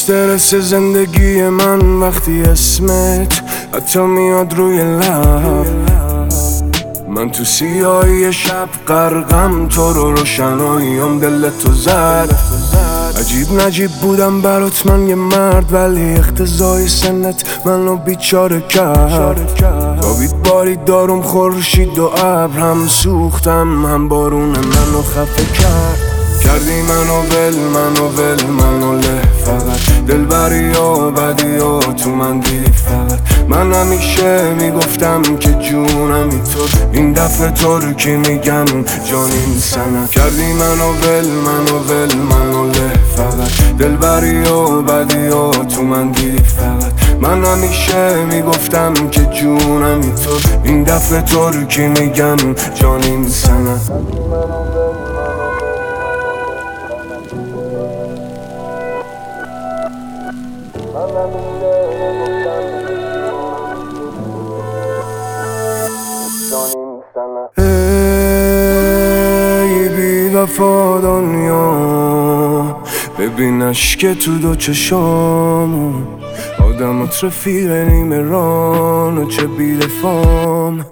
استرس زندگی من وقتی اسمت حتی میاد روی لب، من تو سیاهی شب غرقم، تو رو روشناییم دل تو زد. عجیب نجیب بودم برات من یه مرد، ولی اقتضای سنت منو بیچاره کرد. تابید بارید دارم خورشید و ابر، هم سوختم هم بارون منو خفه کرد. کردی منو له فقط، دلبری و بدی و تو من دیدی فقط. من همیشه میگفتم که جونمی تو، این دفعه ترکی میگم جانیم سنت. کردی منو له فقط، دلبری و بدی و تو من دیدی فقط. من همیشه میگفتم که جونمی تو، این دفعه ترکی میگم جانیم سنت. ای بی وفا دنیا، ببین اشک تو دو چشام، آدمات رفیق نیمه ران و چه بی‌دفام.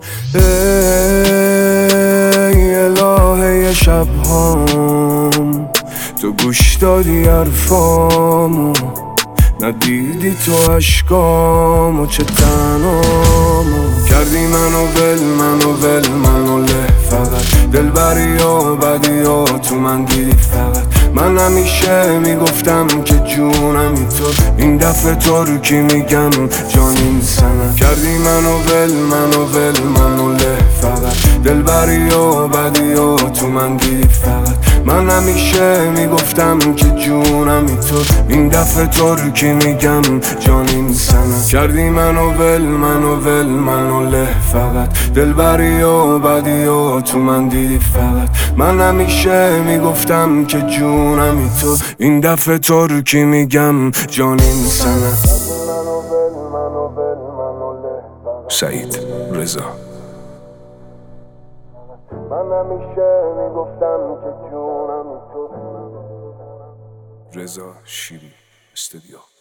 ای الهه شبهام، تو گوش دادی حرفامو، ندیدی تو عشقامو چه تنهامو. کردی منو له فقط، دلبری و بدی و تو من دیدی فقط. من همیشه میگفتم که جونمی تو، این دفعه ترکی میگم جانیم سنت. کردی منو له فقط، دلبری و بدی و تو من دیدی فقط. من همیشه میگفتم که جونمی تو، این دفعه ترکی میگم جانیم سنت. کردی منو له فقط، دلبری و بدی و تو من دیدی فقط. من همیشه میگفتم که جونمی تو، این دفعه ترکی میگم جانیم سنت. سعید رضا. من همیشه میگفتم که جونمی تو. رضا شیری استودیو.